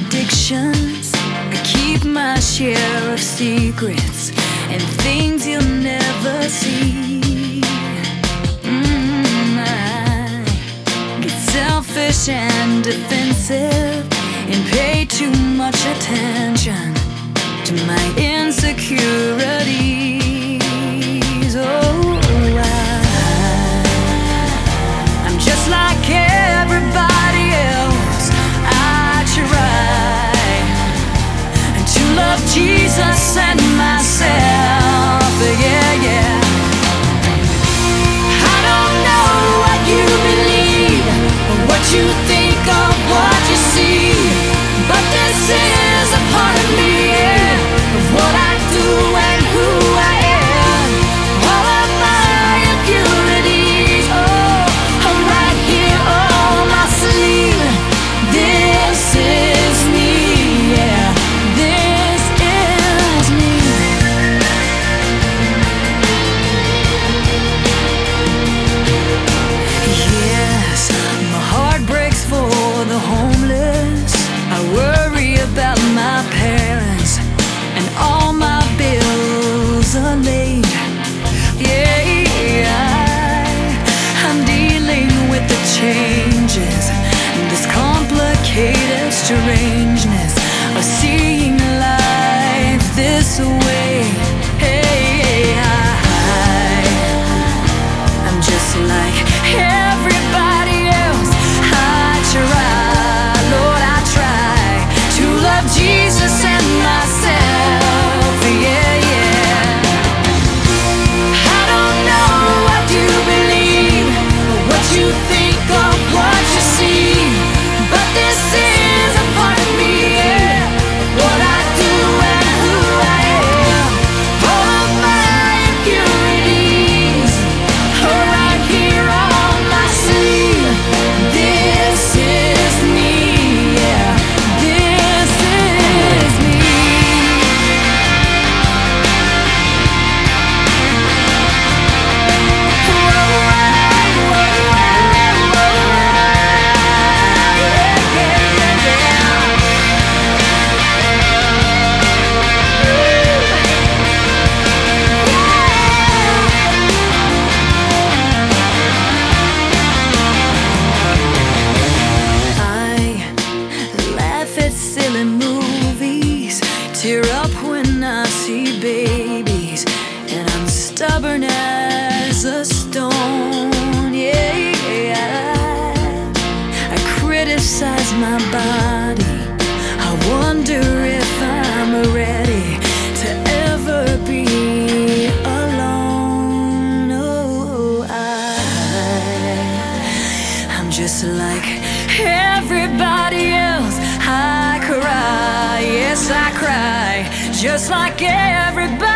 addictions. I keep my share of secrets and things you'll never see. I get selfish and defensive and pay too much attention to my insecurities. Oh, I'm just like everybody else. I try to love Jesus and myself. Yeah, yeah. I don't know what you believe or what you think of what you see, but this is a part of me, yeah, of what I do and who I am. All of my impurities, oh, I'm right here on my sleeve. This is me, yeah, this is me. Yes, my heart breaks for the homeless. I worry about my parents and all my bills are late. Yeah, I'm dealing with the changes, this complicated strangeness of seeing life this way. Hey, I'm just like everybody else. I try, Lord, I try to love Jesus and myself. Yeah, yeah. I don't know what you believe or what you think of what you see, but this is a part of me, yeah, what I do and who I am. All of my impurities are right here on my sleeve. This is me, yeah, this is me. Silly movies, tear up when I see babies, and I'm stubborn as a stone. Yeah, I criticize my body. I wonder if I'm ready to ever be alone. Oh, I'm just like everybody else. I cry, yes, I cry, just like everybody.